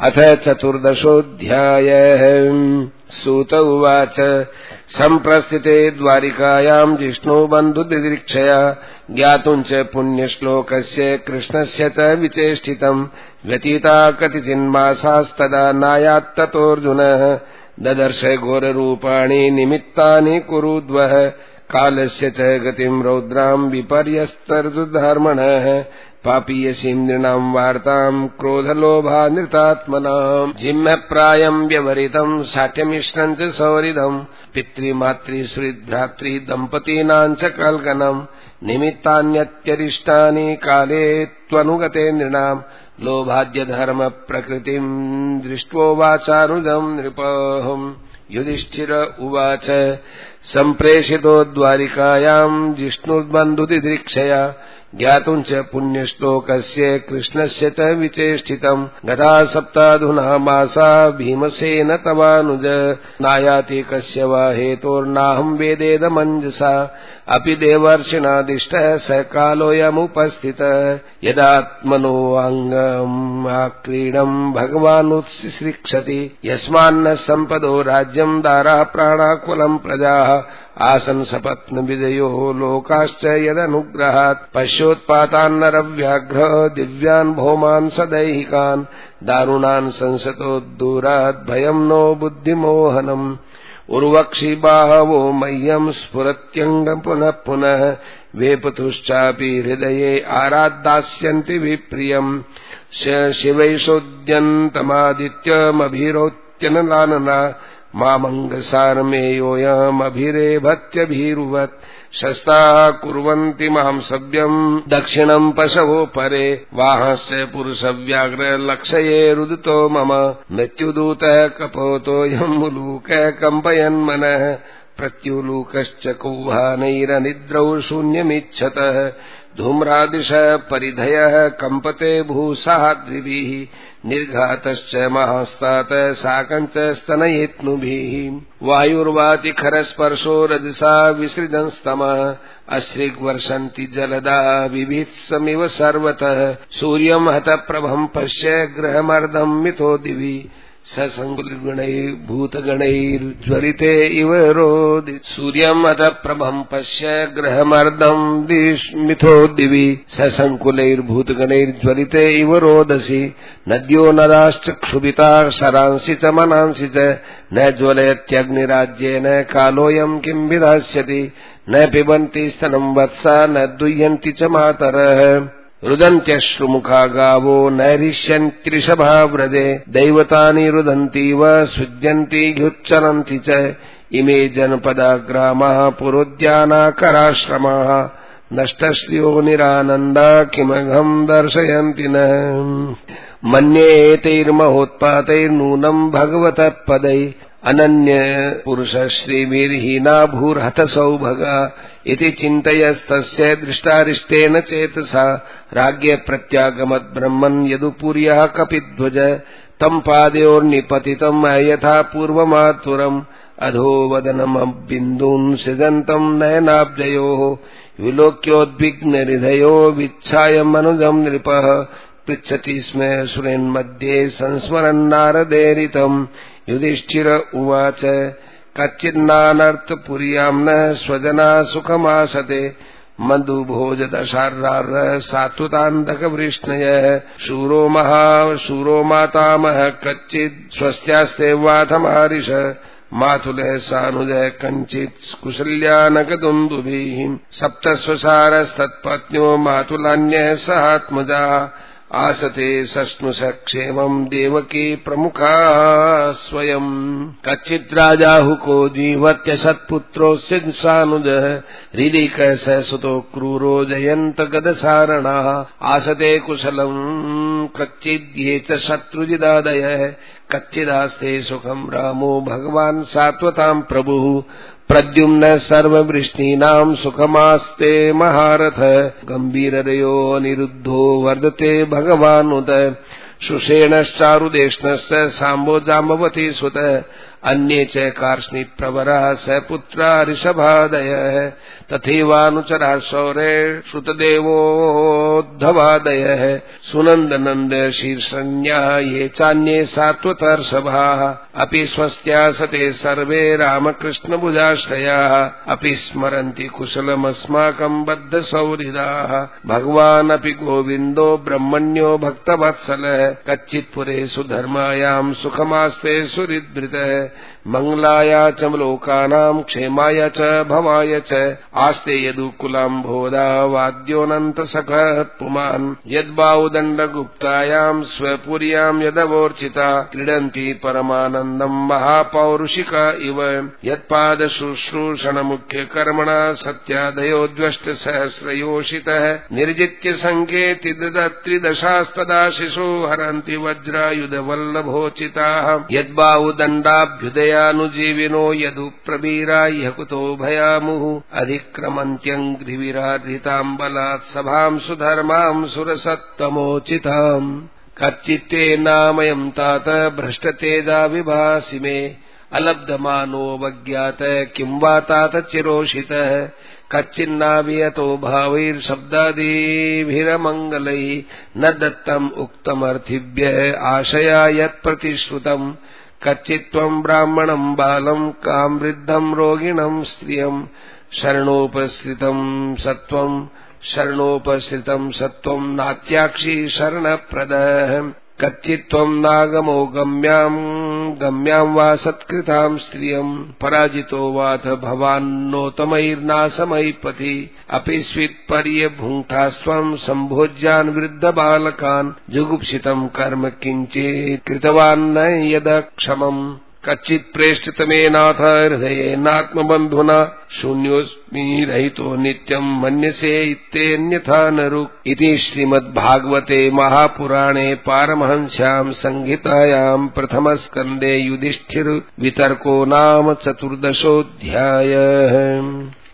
अथ चतुर्दशोऽध्यायः। सूत उवाच सम्प्रस्थिते द्वारिकायाम् जिष्णुबन्धुदिदृक्षया ज्ञातुम् च पुण्यश्लोकस्य कृष्णस्य च विचेष्टितम् व्यतीता कतिचिन्मासास्तदा नायात्ततोऽर्जुनः ददर्श घोररूपाणि निमित्तानि कुरुद्वः कालस्य च गतिम् रौद्राम् विपर्यस्तर्दुधर्मणः पापीयसीम् नृणाम् वार्ताम् क्रोधलोभानृतात्मनाम् जिह्मप्रायम् व्यवहृतम् साठ्यमिश्रम् च सौहृदम् पितृमातृसुहृद्भ्रातृदम्पतीनाम् च कल्कनम् निमित्तान्यत्यरिष्टानि काले त्वनुगते नृणाम् लोभाद्यधर्मप्रकृतिम् दृष्ट्वोवाचानुजम् नृपः। युधिष्ठिर उवाच सम्प्रेषितो द्वारिकायाम् जिष्णुर्बन्धुदिदृक्षया ज्ञातुम् च पुण्यश्लोकस्य कृष्णस्य च विचेष्टितम् गता सप्ताधुना मासा भीमसेन तवानुज नायाति कस्य वा हेतोर्नाहम् वेदेदमञ्जसा अपि देवर्षिणादिष्टः स कालोऽयमुपस्थितः यदात्मनोऽङ्गम् आक्रीडम् भगवानुत्सिश्रिक्षति यस्मान्न सम्पदो राज्यम् दाराः प्राणाकुलम् प्रजाः आसन् सपत्नविजयो लोकाश्च यदनुग्रहात् पश्योत्पातान्नरव्याघ्र दिव्यान् भौमान् सदैहिकान् दारुणान् संसतोद्दूरात् भयम् नो बुद्धिमोहनम् उर्वक्षि बाहवो मह्यम् स्फुरत्यङ्गम् पुनः पुनः वेपतुश्चापि हृदये आराद्दास्यन्ति विप्रियम् शिवैषोद्यन्तमादित्यमभिरोत्यनलानना मामङ्गसारमेयोऽयमभिरेभत्यभिरुवत् शस्ताः कुर्वन्ति माम् सव्यम् दक्षिणम् पशवो परे वाहश्च पुरुषव्याघ्रलक्षये रुदितो मम मृत्युदूतः कपोतोऽयम् मुलूकः कम्पयन्मनः प्रत्युलूकश्च कौहानैरनिद्रौ शून्यमिच्छतः धूम्रादिशः परिधयः कम्पते भूसाद्रिभिः निर्घातश्च महास्तात् साकम् च स्तनयेत्नुभिः वायुर्वाति खरस्पर्शो रजसा विसृजंस्तमः अश्रिग्वर्षन्ति जलदा बिभीत्समिव सर्वतः सूर्यम् हतप्रभम् पश्य ग्रहमर्धम् मिथो दिवि ससङ्कुलगणैर्भूतगणैर्ज्वलिते इव रोदि सूर्यम् हतप्रभम् पश्य ग्रहमर्धम् मिथो दिवि ससङ्कुलैर्भूतगणैर्ज्वलिते इव रोदसी नद्यो नदाश्च क्षुभिताः शरांसि च मनांसि च न ज्वलयत्यग्निराज्येन कालोऽयम् किम् विधास्यति न पिबन्ति स्तनम् वत्सा न दुह्यन्ति च मातरः रुदन्त्यश्रुमुखा गावो नैरिष्यन्त्यृषभा व्रजे दैवतानि रुदन्तीव सृज्यन्ति ह्युच्चरन्ति च इमे जनपदा ग्रामाः पुरोद्यानाकराश्रमाः नष्टश्रियो निरानन्दा किमघम् दर्शयन्ति न मन्ये एतैर्महोत्पातैर्नूनम् भगवतः पदै अनन्य पुरुष श्रीभिर्हीना भूर्हत सौभगा इति चिन्तयस्तस्य दृष्टारिष्टेन चेतसा राज्ञ प्रत्यागमद्ब्रह्मन् यदुपुर्यः कपिध्वज तम् पादयोर्निपतितम् यथा पूर्वमातुरम् अधोवदनमबिन्दून् सृजन्तम् नयनाब्जयोः विलोक्योद्विग्नहृदयो विच्छाय मनुजम् नृपः पृच्छति स्म सुरेन्मध्ये संस्मरन्नारदेरितम् युधिष्ठिर उवाच कच्चिन्नानर्थपुर्याम् न स्वजना सुखमासते मधुभोजदशार्रार सात्वतान्तकवृष्णयः शूरो मातामह कच्चित् स्वस्त्यास्ते वाथमारिष मातुलः सानुजः कञ्चित् कुशल्यानकदुन्दुभिः सप्तस्वसारस्तत्पत्न्यो मातुलान्यः सहात्मजाः आसते सस्नुष क्षेमम् देवकी प्रमुखा स्वयम् कच्चित् राजाहुको जीवत्यसत्पुत्रोऽस्य सानुजः हृदि स सुतो क्रूरो जयन्त गदसारणाः आसते कुशलम् कच्चिद्ये च शत्रुजिदादयः कच्चिदास्ते सुखम् रामो भगवान् सात्वताम् प्रभुः प्रद्युम्न सर्ववृष्णीनाम् सुखमास्ते महारथ गम्भीरयो निरुद्धो वर्धते भगवानुत सुषेणश्चारुदेष्णश्च साम्बो जाम्बवती सुत अन्ये च कार्ष्णिप्रवराः सपुत्रा ऋषभादयः तथैवानुचराः शौरे श्रुतदेवोद्धवादयः सुनन्दनन्द शीर्षण्याः ये चान्ये सात्वतर्षभाः अपि स्वस्त्यासते सर्वे रामकृष्णभुजाश्रयाः अपि स्मरन्ति कुशलमस्माकम् बद्धसौहृदाः भगवानपि गोविन्दो ब्रह्मण्यो भक्तवत्सलः कच्चित्पुरे सुधर्मायाम् सुखमास्ते सुहृद्भृतः मंगलाया च लोकानाम् क्षेमाय च भवाय च आस्ते यदुकुलाम्भोदा वाद्योऽनन्तसखः पुमान् यद्बाहुदण्डगुप्तायाम् स्वपुर्याम् यदवोर्चिता क्रीडन्ति परमानन्दम् महापौरुषिका इव यत्पादशुश्रूषणमुख्यकर्मणा सत्यादयोद्वष्टसहस्रयोषितः निर्जित्य सङ्केति ददत्रिदशास्तदा शिशो हरन्ति वज्रायुधवल्लभोचिताः यद्बाहुदण्डाभ्युदयानुजीविनो यदुप्रवीरा ह्यः कुतो भयामुः अधिक्रमन्त्यङ्घ्रिविरार्हिताम् बलात् सभाम् सुधर्माम् सुरसत्तमोचिताम् कच्चित्ते नामयम् तात भ्रष्टतेजा विभासि मे अलब्धमानोऽवज्ञात किम् वा तात चिरोषितः कच्चिन्नाभियतो भावैर्शब्दादिभिरमङ्गलैः न दत्तम् उक्तमर्थिभ्यः आशया यत्प्रतिश्रुतम् कच्चित्त्वम् ब्राह्मणम् बालम् काम् वृद्धम् रोगिणम् स्त्रियम् शरणोपसृतम् सत्त्वम् नात्याक्षी शरणप्रदः कच्चित्त्वम् नागमो गम्याम् वा सत्कृताम् स्त्रियम् पराजितो वाथ भवान्नोतमैर्नाशमैपथि अपि स्वित्पर्यभुङ्क्तास्त्वम् सम्भोज्यान् वृद्धबालकान् जुगुप्सितम् कर्म किञ्चित् कृतवान्न यदक्षमम् कच्चित् प्रेष्ठितमेनाथ हृदयेनात्मबन्धुना शून्योऽस्मि रहितो नित्यम् मन्यसे इत्येन्यथा नरुक् इति श्रीमद्भागवते महापुराणे पारमहंस्याम् संहितायाम् प्रथमस्कन्धे युधिष्ठिर वितर्को नाम 14ोऽध्यायः।